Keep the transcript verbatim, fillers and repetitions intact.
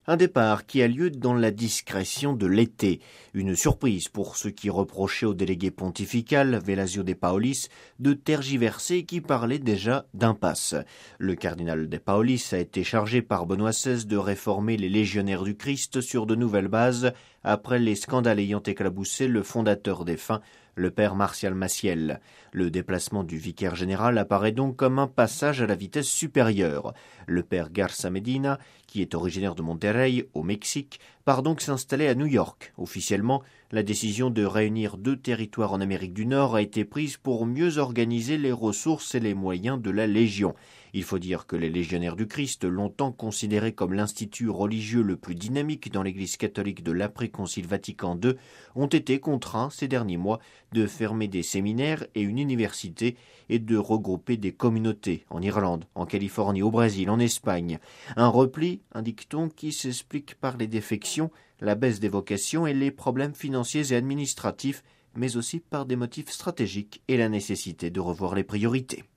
Un départ qui a lieu dans la discrétion de l'été. Une surprise pour ceux qui reprochaient au délégué pontifical, Velasio de Paolis, de tergiverser et qui parlait déjà d'impasse. Le cardinal de Paolis a été chargé par Benoît seize de réformer les légionnaires du Christ sur de nouvelles bases après les scandales ayant éclaboussé le fondateur défunt, le père Martial Maciel. Le déplacement du vicaire général apparaît donc comme un passage à la vitesse supérieure. Le père Garza Medina, qui est originaire de Monterrey, au Mexique, part donc s'installer à New York. Officiellement, la décision de réunir deux territoires en Amérique du Nord a été prise pour mieux organiser les ressources et les moyens de la Légion. Il faut dire que les légionnaires du Christ, longtemps considérés comme l'institut religieux le plus dynamique dans l'Église catholique de l'après-concile Vatican deux, ont été contraints ces derniers mois de fermer des séminaires et une université et de regrouper des communautés en Irlande, en Californie, au Brésil, en Espagne. Un repli, indique-t-on, qui s'explique par les défections, la baisse des vocations et les problèmes financiers et administratifs, mais aussi par des motifs stratégiques et la nécessité de revoir les priorités.